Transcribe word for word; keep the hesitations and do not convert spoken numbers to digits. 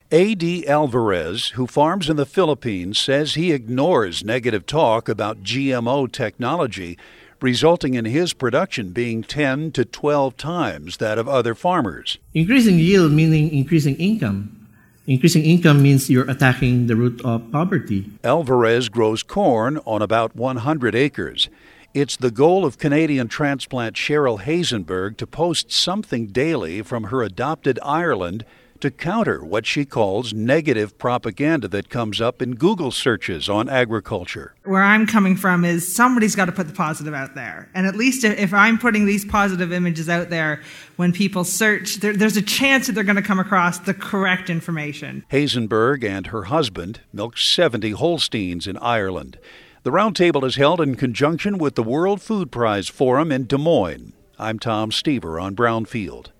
A D. Alvarez, who farms in the Philippines, says he ignores negative talk about G M O technology, resulting in his production being ten to twelve times that of other farmers. Increasing yield meaning increasing income. Increasing income means you're attacking the root of poverty. Alvarez grows corn on about one hundred acres. It's the goal of Canadian transplant Cheryl Hazenberg to post something daily from her adopted Ireland to counter what she calls negative propaganda that comes up in Google searches on agriculture. Where I'm coming from is somebody's got to put the positive out there. And at least if I'm putting these positive images out there, when people search, there, there's a chance that they're going to come across the correct information. Hazenberg and her husband milk seventy Holsteins in Ireland. The roundtable is held in conjunction with the World Food Prize Forum in Des Moines. I'm Tom Stever on Brownfield.